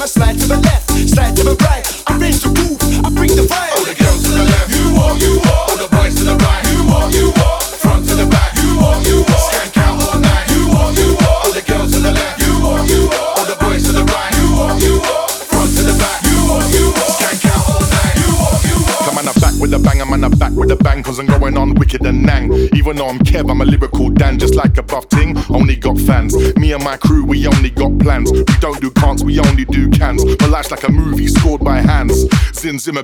I'ma slide to the left, slide to the right. I bring the groove, I bring the vibe. All the girls to the left, you walk, you walk. All the boys to the right, you walk, you walk. Front to the back, you walk, you walk. Skank out all night, you walk, you walk. All the girls to the left, you walk, you walk. All the boys to the right, you walk, you walk. Front to the back, you walk, you walk. Skank out all night, you walk, you walk. Come on, I'm back with a bang, I'm on a back with a bang, cause I'm going on wicked and nang. Even though I'm Kev, I'm a lyrical Dan, just like a buff ting, only got fans. Me and my crew, we only got plans. We don't do cants, we only do cans. My life's like a movie scored by hands. Zin Zimmer